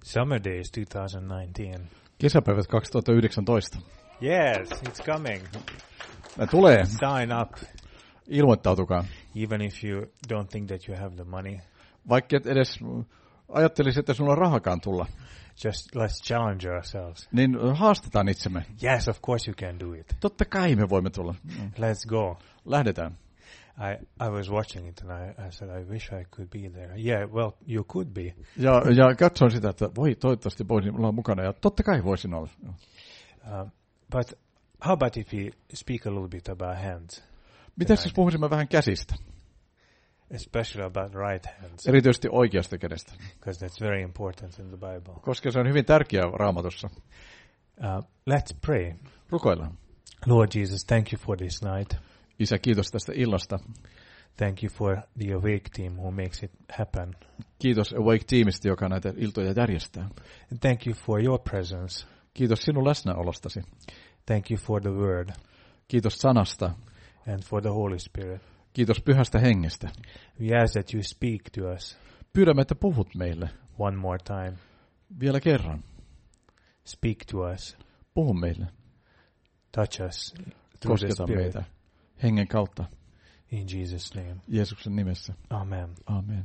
Summer Days 2019. Kesäpäivät 2019. Yes, it's coming. Tulee. Sign up, Ilmoittautukaa. even if you don't think that you have the money. Vaikka et edes ajattelisi, että sulla on rahakaan tulla, Just let's challenge ourselves. niin haastetaan itsemme. Yes, of course you can do it. Totta kai me voimme tulla. Let's go. Lähdetään. I was watching it and I said, I wish I could be there. Yeah, well, you could be. Ja katsoin sitä, että toivottavasti voisin olla mukana. Ja totta kai voisin olla. But how about if we speak a little bit about hands? Mitäs jos puhuisimme vähän käsistä? Especially about right hands. Erityisesti oikeasta kädestä. Because that's very important in the Bible. Koska se on hyvin tärkeä Raamatussa. Let's pray. Rukoillaan. Lord Jesus, thank you for this night. Isä, kiitos tästä illasta. Thank you for the Awake team who makes it happen. Kiitos Awake-tiimistä, joka näitä iltoja järjestää. And thank you for your presence. Kiitos sinun läsnäolostasi. Thank you for the word Kiitos sanasta. and for the Holy Spirit. Kiitos pyhästä hengestä. We ask that you speak to us Pyydämme, että puhut meille. one more time. Vielä kerran. Speak to us. Puhu meille. Touch us through the Kosketa Spirit. meitä hengen kautta. In Jesus' name. Jeesuksen nimessä. Amen. Amen.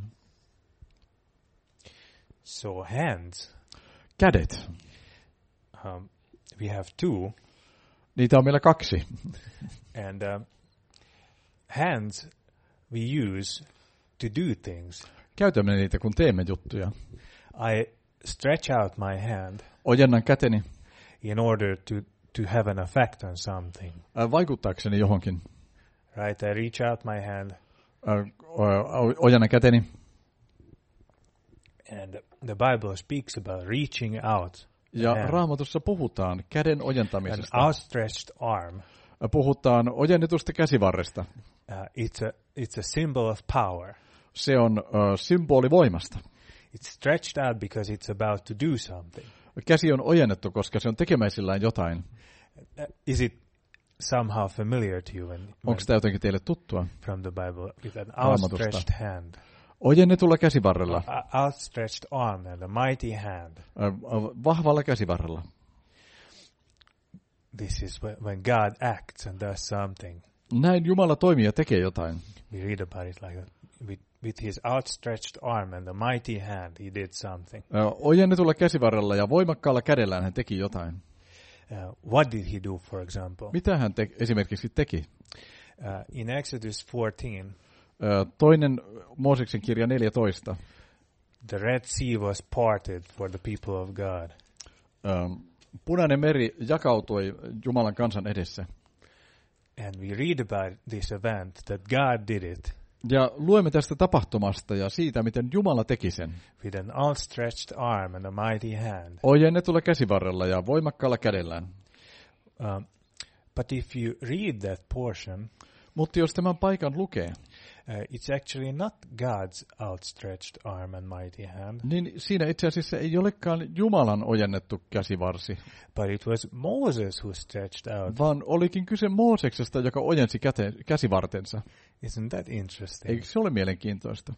So hands, Kädet. we have two. Niitä on meillä 2. And hands we use to do things. Käytämme niitä, kun teemme juttuja. I stretch out my hand Ojennan käteni in order to have an effect on something. vaikuttaakseni johonkin. Right? I reach out my hand Ojennan käteni. and the Bible speaks about reaching out. Ja hand. Raamatussa puhutaan käden An ojentamisesta. outstretched arm. Puhutaan ojennetusta käsivarresta. It's a symbol of power. Se on symboli voimasta. It's stretched out because it's about to do something. Käsi on ojennettu, koska se on tekemäisillään jotain. Is it somehow familiar to you Onko tämä jotenkin teille tuttua? from the Bible with an Raamatusta. outstretched hand? Ojennetulla käsivarrella, Outstretched arm and a mighty hand. vahvalla käsivarrella. This is when God acts and does something. Näin Jumala toimii ja tekee jotain. We read about it like that. With his outstretched arm and a mighty hand, he did something. Ojennetulla käsivarrella ja voimakkaalla kädellään hän teki jotain. What did he do, for example? Mitä hän esimerkiksi teki? In Exodus 14, Toinen Mooseksen kirja 14. the Red Sea was parted for the people of God. Punainen meri jakautui Jumalan kansan edessä. And we read about this event, that God did it Ja luemme tästä tapahtumasta ja siitä, miten Jumala teki sen. with an outstretched arm and a mighty hand. Ojennetulla käsivarrella ja voimakkaalla kädellään. But if you read that portion, Mutta jos tämän paikan lukee, it's actually not God's outstretched arm and mighty hand, niin siinä itse asiassa ei olekaan Jumalan ojennettu käsivarsi, but it was Moses who stretched out. vaan olikin kyse Mooseksesta, joka ojensi käsivartensa. Isn't that interesting? Eikö se ole mielenkiintoista?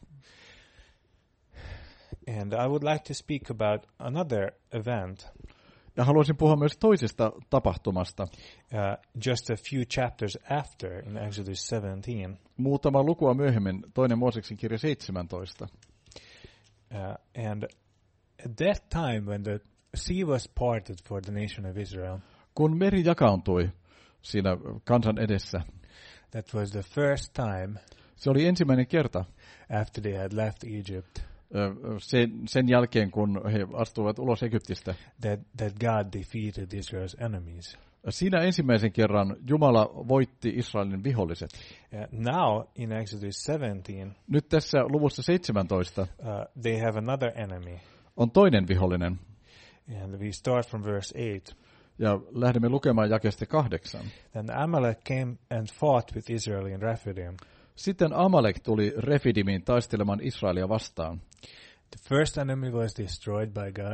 And I would like to speak about another event, Ja haluaisin puhua myös toisesta tapahtumasta. just a few chapters after in Exodus 17. Muutama lukua myöhemmin, toinen Mooseksen kirja 17. And at that time when the sea was parted for the nation of Israel, Kun meri jakauntui siinä kansan edessä, that was the first time se oli ensimmäinen kerta after they had left Egypt sen jälkeen, kun he astuivat ulos Egyptistä. that God defeated Israel's enemies. Siinä ensimmäisen kerran Jumala voitti Israelin viholliset. Now in Exodus 17, Nyt tässä luvussa 17 they have another enemy. on toinen vihollinen. And we start from verse 8. Ja lähdemme lukemaan jakeesta 8. Then Amalek came and fought with Israel in Rephidim. Sitten Amalek tuli Refidimiin taistelemaan Israelia vastaan. The first enemy was destroyed by God.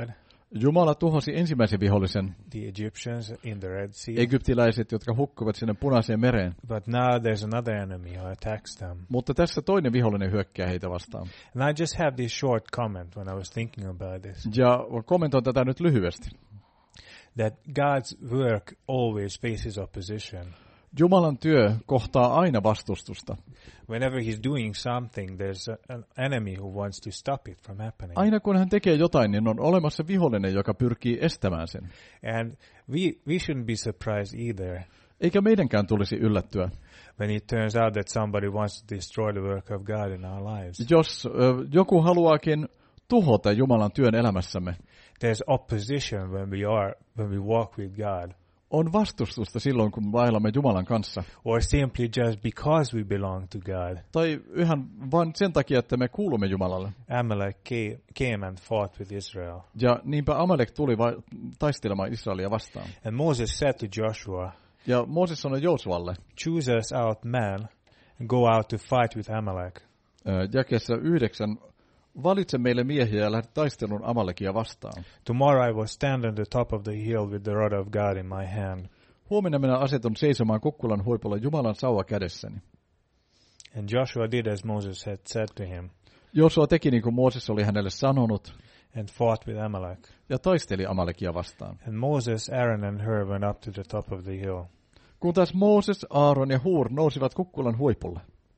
Jumala tuhosi ensimmäisen vihollisen, the Egyptians in the Red Sea. egyptiläiset, jotka hukkuvat sinne Punaiseen mereen. But now there's another enemy who attacks them. Mutta tässä toinen vihollinen hyökkää heitä vastaan. And I just have this short comment when I was thinking about this. Ja kommentoin tätä nyt lyhyesti. That God's work always faces opposition. Jumalan työ kohtaa aina vastustusta. Whenever he's doing something, there's an enemy who wants to stop it from happening. Aina kun hän tekee jotain, niin on olemassa vihollinen, joka pyrkii estämään sen. And we shouldn't be surprised either Eikä meidänkään tulisi yllättyä, when it turns out that somebody wants to destroy the work of God in our lives. jos joku haluaakin tuhota Jumalan työn elämässämme. There's opposition when we walk with God. On vastustusta silloin, kun vaellamme Jumalan kanssa. Or simply just because we belong to God. Tai ihan vain sen takia, että me kuulumme Jumalalle. Amalek came and fought with Israel. Ja niinpä Amalek tuli taistelemaan Israelia vastaan. And Moses said to Joshua, Ja Mooses sanoi Joosualle, choose us out men and go out to fight with Amalek. jakeessa 9, valitse meille miehiä ja lähde taistelun Amalekia vastaan. Tomorrow I will stand on the top of the hill with the rod of God in my hand. Huomenna minä asetun seisomaan kukkulan huipulla Jumalan sauva kädessäni. And Joshua did as Moses had said to him, Joosua teki niin kuin Mooses oli hänelle sanonut, and fought with Amalek. ja taisteli Amalekia vastaan. And Moses, Aaron, and Hur went up to the top of the hill. Kun taas Mooses, Aaron ja Hur nousivat kukkulan huipulle.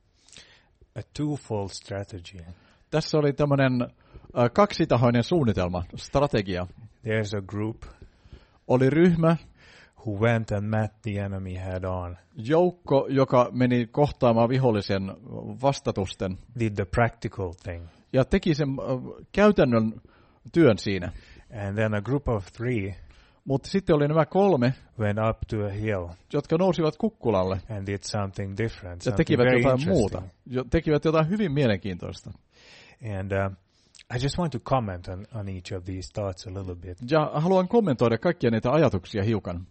A twofold strategy. Tässä oli tämmöinen kaksitahoinen suunnitelma, strategia. There's a group Oli ryhmä, who went and met the enemy head on, joukko, joka meni kohtaamaan vihollisen vastatusten did the practical thing. ja teki sen käytännön työn siinä. And then a group of 3 Mutta sitten oli nämä 3, went up to a hill jotka nousivat kukkulalle and did something different, ja something tekivät very jotain muuta. interesting. Tekivät jotain hyvin mielenkiintoista. And I just want to comment on each of these thoughts a little bit. Ja haluan kommentoida kaikkia näitä ajatuksia hiukan.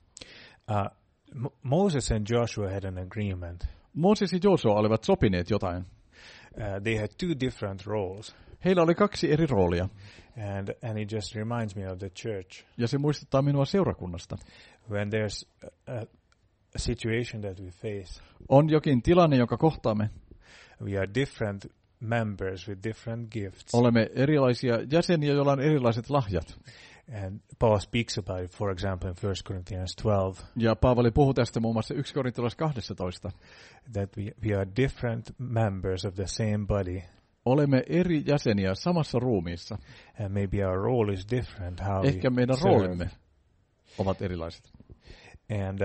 Moses and Joshua had an agreement. Mooses ja Joosua olivat sopineet jotain. They had 2 different roles. Heillä oli 2 eri roolia. And it just reminds me of the church. Ja se muistuttaa minua seurakunnasta. When there's a situation that we face, On jokin tilanne, jonka kohtaamme. we are different members with different gifts. Olemme erilaisia jäseniä, joilla on erilaiset lahjat. And Paul speaks about it, for example, in 1 Corinthians 12, Ja Paavali puhuu tästä muun muassa 1 Korintalais 12. that we are different members of the same body. Olemme eri jäseniä samassa ruumiissa. And maybe our role is different, how Ehkä we meidän serve. roolimme ovat erilaiset. And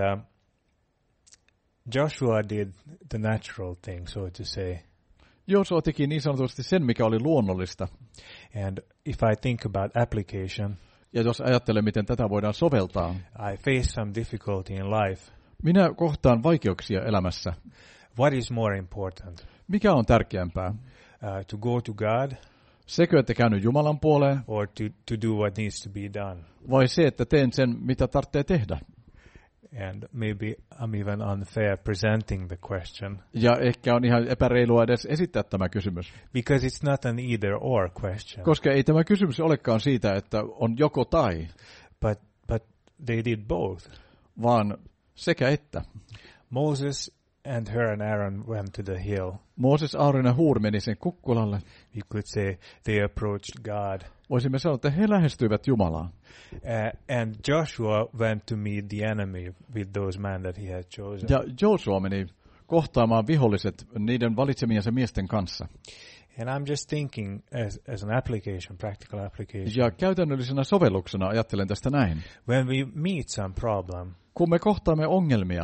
Joshua did the natural thing, so to say. Joosua teki niin sanotusti sen, mikä oli luonnollista. And if I think about application, Ja jos ajattelen, miten tätä voidaan soveltaa, I face some difficulty in life. minä kohtaan vaikeuksia elämässä. What is more important? Mikä on tärkeämpää? To go to God Sekö, että käänny Jumalan puoleen, or to do what needs to be done? vai se, että teen sen, mitä tarvitsee tehdä? And maybe I'm even unfair presenting the question Ja ehkä on ihan epäreilua edes esittää tämä kysymys. because it's not an either or question. Koska ei tämä kysymys olekaan siitä, että on joko tai, But they did both. vaan sekä että. Moses and Hur and Aaron went to the hill. Mooses, Aaron ja Hur meni sen kukkulalle. You could say they approached God. Voisimme sanoa, että he lähestyivät Jumalaa. And Joshua went to meet the enemy with those men that he had chosen. Ja Joosua meni kohtaamaan viholliset niiden valitsemiensa miesten kanssa. And I'm just thinking as an application, practical application. Ja käytännöllisenä sovelluksena ajattelen tästä näin. When we meet some problem, Kun me kohtaamme ongelmia,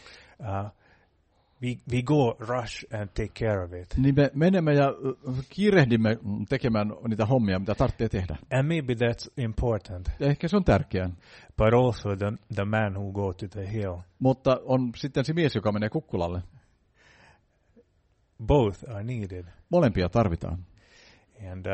we go rush and take care of it. niin me menemme ja kiirehdimme tekemään niitä hommia, mitä tarvitsee tehdä. And maybe that's important. Ja ehkä se on tärkeää. But also the man who go to the hill. Mutta on sitten se mies, joka menee kukkulalle. Both are needed. Molempia tarvitaan. And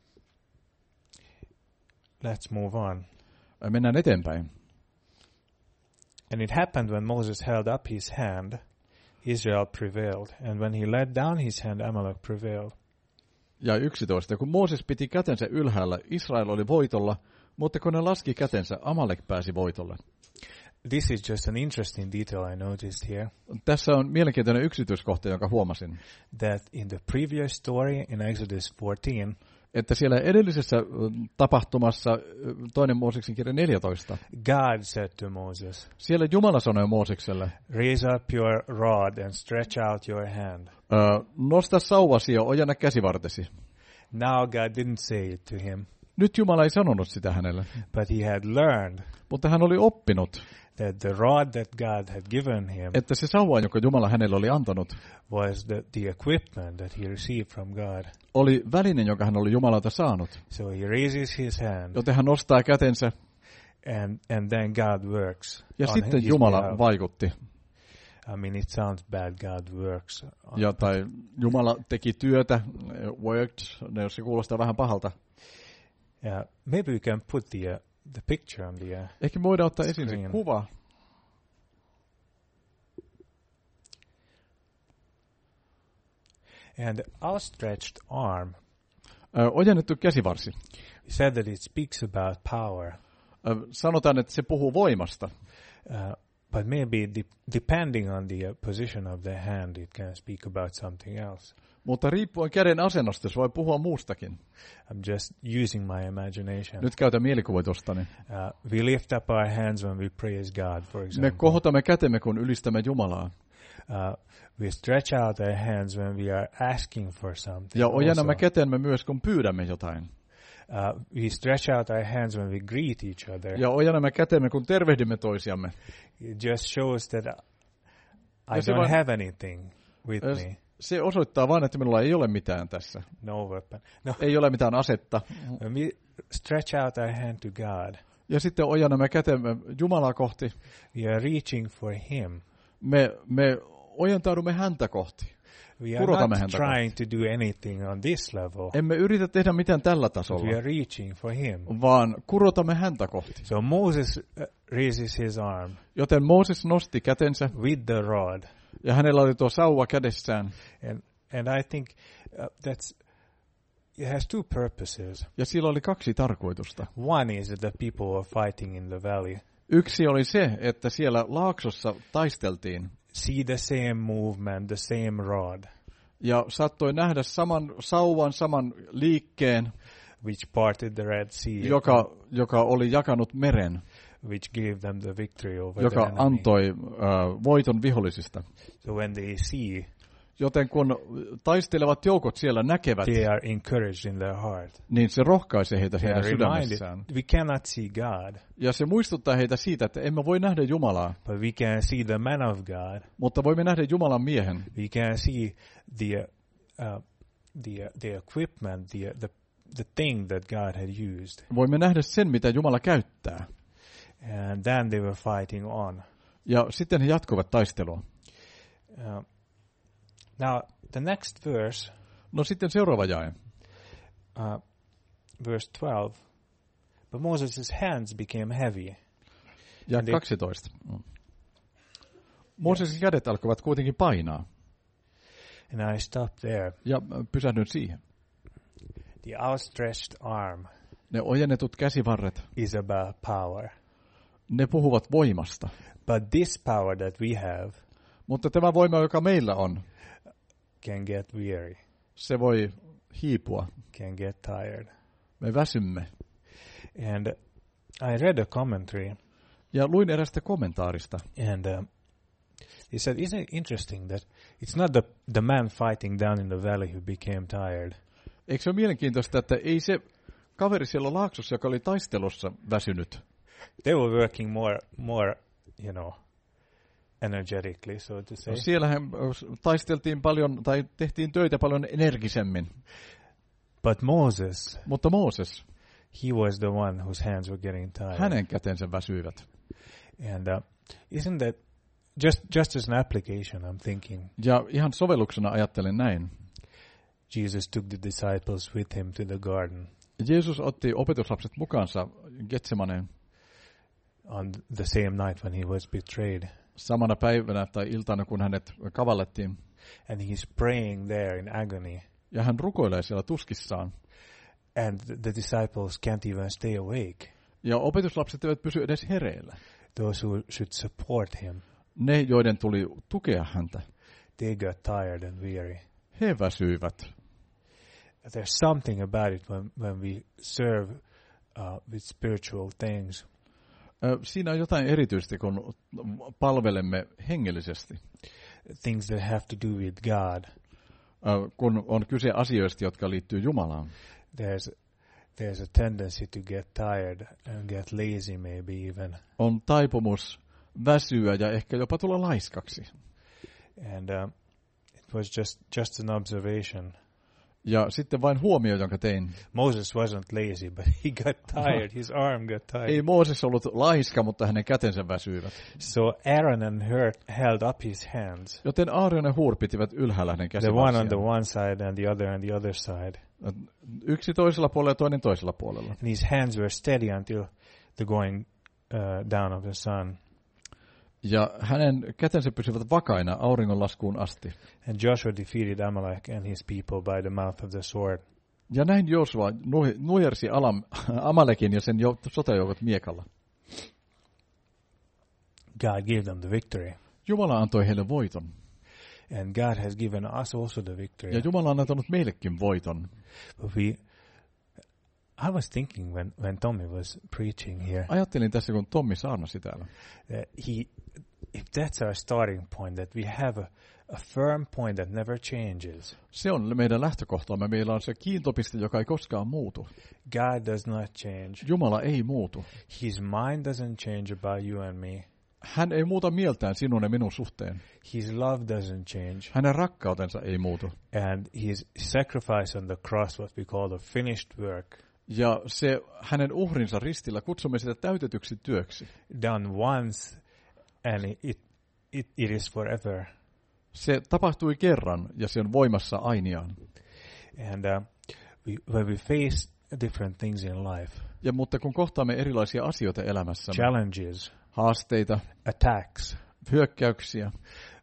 let's move on. Mennään eteenpäin. And it happened when Moses held up his hand, Israel prevailed. And when he let down his hand, Amalek prevailed. Ja 11. Kun Mooses piti kätensä ylhäällä, Israel oli voitolla, Mutta kun ne laski kätensä, Amalek pääsi voitolle. This is just an interesting detail I noticed here, Tässä on mielenkiintoinen yksityiskohta, jonka huomasin. that in the previous story in Exodus 14, Että siellä edellisessä tapahtumassa, 2 Mooseksen kirja 14, God said to Moses, siellä Jumala sanoi Moosekselle, raise up your rod and stretch out your hand. Nosta sauvasi ja ojenna käsivartesi. Now God didn't say it to him, Nyt Jumala ei sanonut sitä hänelle, but he had learned mutta hän oli oppinut, that the rod that God had given him että se sauva, joka Jumala hänelle oli antanut, was the equipment that he received from God. oli väline, jonka hän oli Jumalalta saanut. So he raises his hand, Joten hän nostaa kätensä and then God works. ja on sitten his Jumala behalf. vaikutti. I mean, it sounds bad, God works. Ja tai Jumala teki työtä, worked, se kuulostaa vähän pahalta. Maybe we can put the picture on the Ehkä me voidaan ottaa esiin se screen. kuva. And outstretched arm. Ojennettu käsivarsi. We said that it speaks about power. Sanotaan, että se puhuu voimasta. But maybe depending on the position of the hand, it can speak about something else. Mutta riippuen käden asennosta, se voi puhua muustakin. I'm just using my imagination. Nyt käytän mielikuvitustani. We lift up our hands when we praise God, for Me example. kohotamme kätemme, kun ylistämme Jumalaa. We stretch out our hands when we are asking for something. Ja ojennamme also. kätemme myös, kun pyydämme jotain. We stretch out our hands when we greet each other. Ja ojennamme kätemme, kun tervehdimme toisiamme. It just shows that I Ja se don't vain- have anything with me. Se osoittaa vain, että minulla ei ole mitään tässä. No weapon. No. Ei ole mitään asetta. When we stretch out our hand to God, Ja sitten ojennamme kätemme Jumalaa kohti. we are reaching for Him. Me ojentaudumme häntä kohti. We are Kurotamme not häntä trying to do anything on this level. Emme yritä tehdä mitään tällä We tasolla, are reaching for Him. vaan kurotamme häntä kohti. So Moses raises his arm Joten Mooses nosti kätensä, with the rod. ja hänellä oli tuo sauva kädessään. And I think it has two purposes. Ja sillä oli 2 tarkoitusta. One is that the people were fighting in the valley. Yksi oli se, että siellä laaksossa taisteltiin. See the same movement, the same rod, Ja saattoi nähdä saman sauvan, saman liikkeen, which parted the Red Sea, joka oli jakanut meren, which gave them the victory over the joka enemy. antoi voiton vihollisista. So when they see, Joten kun taistelevat joukot siellä näkevät, they are encouraged in their heart. niin se rohkaisee heitä They heidän are reminded, sydämessään. we cannot see God, Ja se muistuttaa heitä siitä, että emme voi nähdä Jumalaa, but we can see the man of God. mutta voimme nähdä Jumalan miehen. We can see the equipment, the thing that God had used. Voimme nähdä sen, mitä Jumala käyttää. And then they were fighting on. Ja sitten he jatkuvat taistelua. Now, the next verse, No sitten seuraava jae. verse 12. But Moses' hands became heavy. Ja 12. Mooseksen kädet alkoivat kuitenkin painaa. And I stopped there. Ja pysähdyn siihen. The outstretched arm Ne ojennetut käsivarret, is about power. ne puhuvat voimasta. But this power that we have Mutta tämä voima, joka meillä on, can get weary, se voi hiipua. can get tired. Me väsymme. And I read a commentary, Ja luin erästä kommentaarista. and he said, isn't it interesting that it's not the man fighting down in the valley who became tired. Eikö se ole mielenkiintoista, että ei se kaveri siellä laaksossa, joka oli taistelussa, väsynyt. They were working more, energetically, so to say. No, siellähän taisteltiin paljon, tai tehtiin töitä paljon energisemmin. But Moses, Mutta Mooses, he was the one whose hands were getting tired. hänen kätensä väsyivät. And isn't that just as an application, I'm thinking, Ja ihan sovelluksena ajattelen näin. Jesus took the disciples with him to the garden Jeesus otti opetuslapset mukaansa Getsemaneen on the same night when he was betrayed. samana päivänä tai iltana, kun hänet kavallettiin. And he's praying there in agony. Ja hän rukoilee siellä tuskissaan. And the disciples can't even stay awake. Ja opetuslapset eivät pysy edes hereillä. Those who should support him, Ne, joiden tuli tukea häntä, they got tired and weary. he väsyivät. There's something about it when we serve with spiritual things. Siinä on jotain erityistä, kun palvelemme hengellisesti. Things that have to do with God. Kun on kyse asioista, jotka liittyy Jumalaan. There's a tendency to get tired and get lazy maybe even. On taipumus väsyä ja ehkä jopa tulla laiskaksi. And it was just an observation. Ja sitten vain huomio, jonka tein. Moses wasn't lazy, but he got tired. His arm got tired. Ei Mooses ollut laiska, mutta hänen kätensä väsyivät. So Aaron and Hur held up his hands. Joten Aaron ja Hur pitivät ylhäällä hänen The one on the käsivarsiaan. one side and the other side. Yksi toisella puolella ja toinen toisella puolella. And his hands were steady until the going down of the sun. Ja hänen kätensä pysyvät vakaina auringonlaskuun asti. And Joshua defeated Amalek and his people by the mouth of the sword. Ja näin Joosua nujersi Amalekin ja sen sotajoukot miekalla. God gave them the victory. Jumala antoi heille voiton. And God has given us also the victory. Ja Jumala on antanut meillekin voiton. But I was thinking when Tommy was preaching here, Ajattelin tässä, kun Tommi saarnasi täällä. If that's our starting point, that we have a firm point that never changes. Se on meidän lähtökohtamme. Meillä on se kiintopiste, joka ei koskaan muutu. God does not change. Jumala ei muutu. His mind doesn't change about you and me. Hän ei muuta mieltään sinun ja minun suhteen. His love doesn't change. Hänen rakkautensa ei muutu. And his sacrifice on the cross, what we call the finished work, Ja se hänen uhrinsa ristillä, kutsumme sitä täytetyksi työksi. done once, and it is forever. Se tapahtui kerran ja se on voimassa ainiaan. And when we face different things in life, Mutta kun kohtaamme erilaisia asioita elämässämme, challenges, haasteita, attacks, hyökkäyksiä,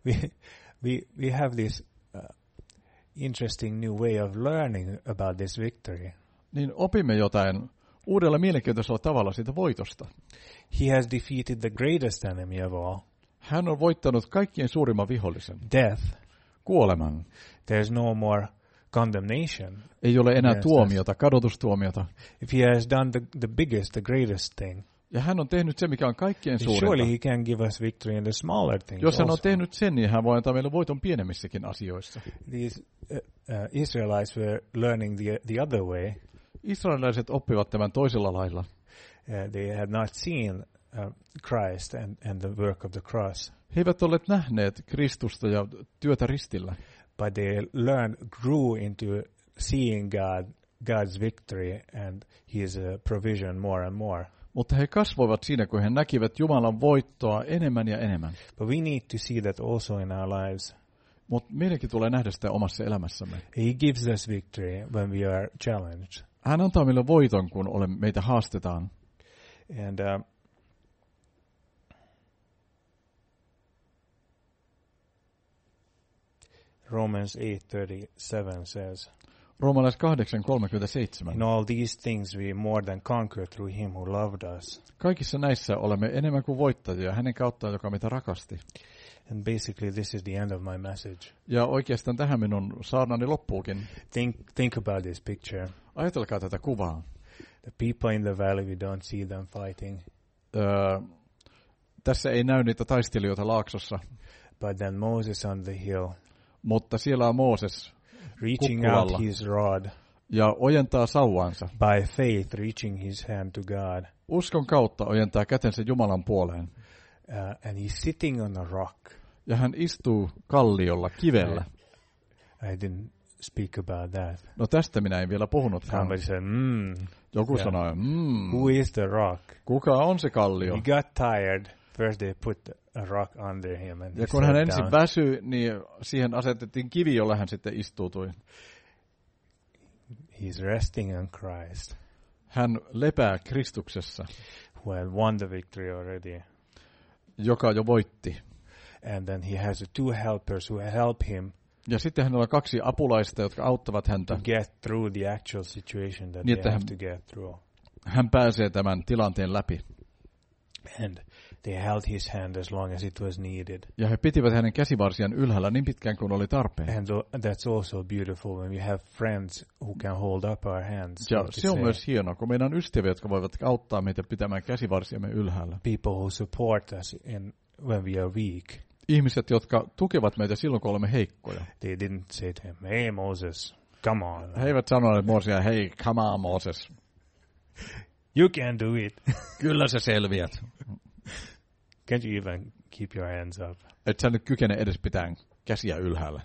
we have this interesting new way of learning about this victory. niin opimme jotain uudella mielenkiintoisella tavalla siitä voitosta. He has defeated the greatest enemy of all, Hän on voittanut kaikkien suurimman vihollisen, death. kuoleman. There's no more condemnation. Ei ole enää Yes, tuomiota, kadotustuomiota. If he has done the biggest, the greatest thing, Ja hän on tehnyt se, mikä on kaikkein surely suurinta. he can give us victory in the smaller things Jos hän on also. tehnyt sen, niin hän voi antaa meille voiton pienemmissäkin asioissa. These Israelites were learning the other way. Israelilaiset oppivat tämän toisella lailla. They had not seen Christ and the work of the cross, He eivät olleet nähneet Kristusta ja työtä ristillä, but they grew into seeing God's victory and his provision more and more. mutta he kasvoivat siinä, kun he näkivät Jumalan voittoa enemmän ja enemmän. But we need to see that also in our lives. Mutta meidänkin tulee nähdä sitä omassa elämässämme. He gives us victory when we are challenged. Hän antaa meille voiton, kun meitä haastetaan. And Romans 8:37 says, Roomalais 8:37. in all these things we more than conquer through him who loved us. Kaikissa näissä olemme enemmän kuin voittajia hänen kauttaan, joka meitä rakasti. And basically this is the end of my message. Ja oikeastaan tähän minun saarnani loppuukin. Think about this picture. Ajatelkaa tätä kuvaa. The people in the valley, we don't see them fighting. Tässä ei näy niitä taistelijoita laaksossa, But then Moses on the hill, mutta siellä on Mooses reaching kukkulalla out his rod, ja ojentaa sauvaansa. by faith reaching his hand to God. Uskon kautta ojentaa kätensä Jumalan puoleen. And he's sitting on a rock. Ja hän istuu kalliolla, kivellä. I didn't speak about that. No tästä minä en vielä puhunutkaan. Somebody said, Joku Yeah. sanoi, who is the rock? kuka on se kallio? He got tired. First they put a rock under him and he Ja kun hän sat ensin down. väsyi, niin siihen asetettiin kivi, jolla hän sitten istuutui. He's resting on Christ, Hän lepää Kristuksessa, who had won the victory already. joka jo voitti. And then he has two helpers who help him Ja sitten hänellä on 2 apulaista, jotka auttavat häntä. to get through the actual situation that Niin, they että have hän- to get through. hän pääsee tämän tilanteen läpi. And they held his hand as long as it was needed. Ja he pitivät hänen käsivarsiaan ylhäällä niin pitkään kuin oli tarpeen. And that's also beautiful when we have friends who can hold up our hands. Ja so to se on say. myös hienoa, kun meidän on ystäviä, jotka voivat auttaa meitä pitämään käsivarsiamme ylhäällä. People who support us when we are weak. Ihmiset, jotka tukevat meitä silloin, kun olemme heikkoja. They didn't say to him, "Hey Moses, come on. He eivät sanoneet Moosea, hei, come on Moses. You can do it." Kyllä sä selviät. Can't you even keep your hands up? Et sä nyt kykene edes pitää käsiä ylhäällä.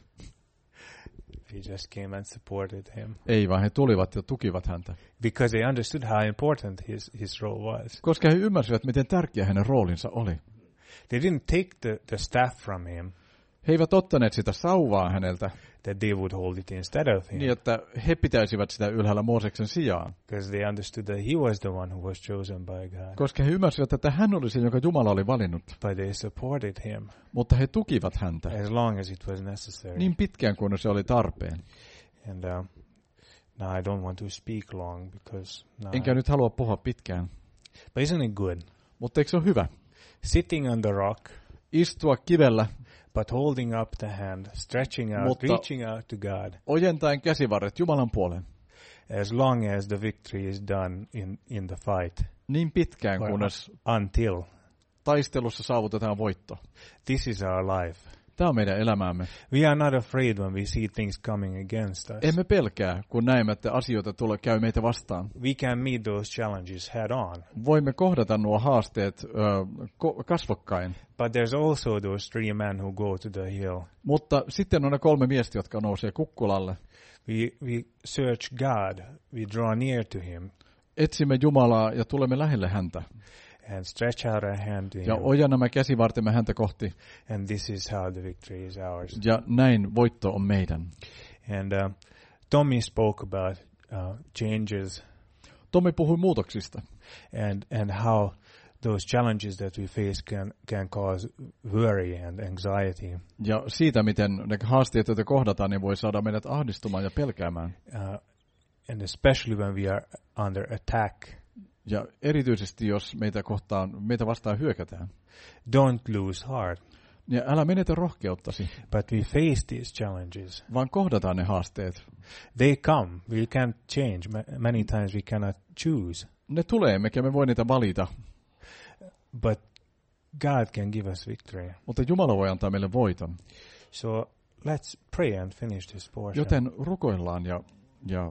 He just came and supported him. Ei, vaan he tulivat ja tukivat häntä. Because they understood how important his role was. Koska he ymmärsivät, miten tärkeä hänen roolinsa oli. They didn't take the staff from him, He eivät ottaneet sitä sauvaa häneltä that they would hold it instead of him. niin, että he pitäisivät sitä ylhäällä Mooseksen sijaan. Because they understood that he was the one who was chosen by God. Koska he ymmärsivät, että hän oli se, jonka Jumala oli valinnut. But they supported him Mutta he tukivat häntä as long as it was necessary. niin pitkään kuin se oli tarpeen. And now I don't want to speak long because now Enkä nyt halua puhua pitkään. but isn't it good? Mutta eikö se ole hyvä? Sitting on the rock, Istua kivellä, but holding up the hand, stretching out, Mutta- reaching out to God, ojentaen käsivarret Jumalan puoleen. as long as the victory is done in the fight, Niin pitkään, or kunnes until. taistelussa saavutetaan voitto. This is our life. Tämä on meidän elämäämme. We are not afraid when we see things coming against us. Emme pelkää, kun näemme, että asioita käy meitä vastaan. We can meet those challenges head on. Voimme kohdata nuo haasteet kasvokkain. But there's also those 3 men who go to the hill. Mutta sitten on ne 3 miestä, jotka nousee kukkulalle. We search God. We draw near to him Etsimme Jumalaa ja tulemme lähelle häntä. and stretch out our hand to Ja him. ojennamme käsivartemme häntä kohti. And this is how the victory is ours. Ja näin voitto on meidän. And Tommy spoke about changes Tommi puhui muutoksista. and how those challenges that we face can cause worry and anxiety. Ja siitä, miten ne haasteet, joita kohdataan, niin voi saada meidät ahdistumaan ja pelkäämään. And especially when we are under attack. Ja erityisesti, jos meitä vastaan hyökätään. Don't lose heart, Ja älä menetä rohkeuttasi, but we face these challenges. vaan kohdataan ne haasteet. They come. We can't change. Many times we cannot choose. Ne tulee, emmekä me voi niitä valita, But God can give us victory. mutta Jumala voi antaa meille voiton. So let's pray and finish this portion. Joten rukoillaan ja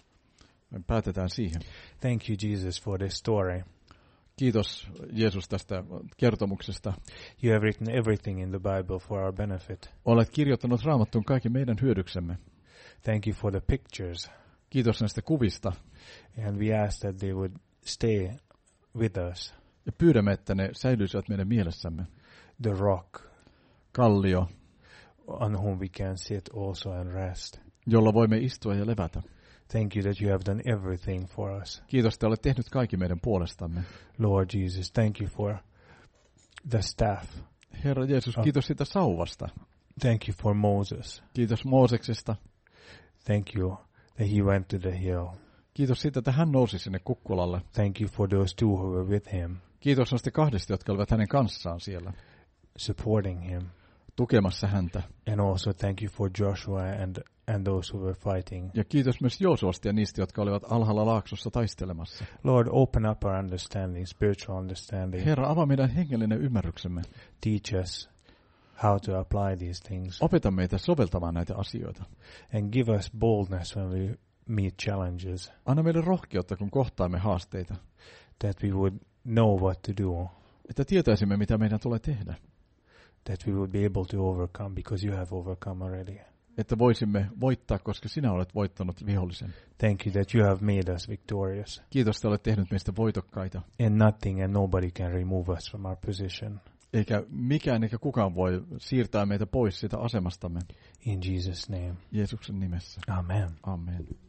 me päätetään siihen. Thank you, Jesus, for this story. Kiitos Jeesus tästä kertomuksesta. You have written everything in the Bible for our benefit. Olet kirjoittanut Raamattuun kaiken meidän hyödyksemme. Thank you for the pictures. Kiitos näistä kuvista. And we ask that they would stay with us. Ja pyydämme, että ne säilyisivät meidän mielessämme. The rock Kallio, on whom we can sit also and rest. jolla voimme istua ja levätä. Thank you that you have done everything for us. Kiitos, että olet tehnyt kaikki meidän puolestamme. Lord Jesus, thank you for the staff. Herra Jeesus, kiitos siitä sauvasta. Thank you for Moses. Kiitos Mooseksesta. Thank you that he went to the hill. Kiitos siitä, että hän nousi sinne kukkulalle. Thank you for those 2 who were with him, Kiitos noista 2, jotka olivat hänen kanssaan siellä, supporting him. tukemassa häntä. And also thank you for Joshua and those who were fighting. Ja kiitos myös Joosuasta ja niistä, jotka olivat alhaalla laaksossa taistelemassa. Lord, open up our understanding, spiritual understanding. Herra, avaa meidän hengellinen ymmärryksemme. Teach us how to apply these things. Opeta meitä soveltamaan näitä asioita. And give us boldness when we meet challenges, Anna meille rohkeutta, kun kohtaamme haasteita. that we would know what to do, Että tietäisimme, mitä meidän tulee tehdä. that we would be able to overcome because you have overcome already. Että voisimme voittaa, koska sinä olet voittanut vihollisen. Thank you that you have made us victorious. Kiitos, että olet tehnyt meistä voitokkaita. And nothing and nobody can remove us from our position. Eikä mikään eikä kukaan voi siirtää meitä pois siitä asemastamme. In Jesus' name. Jeesuksen nimessä. Amen. Amen.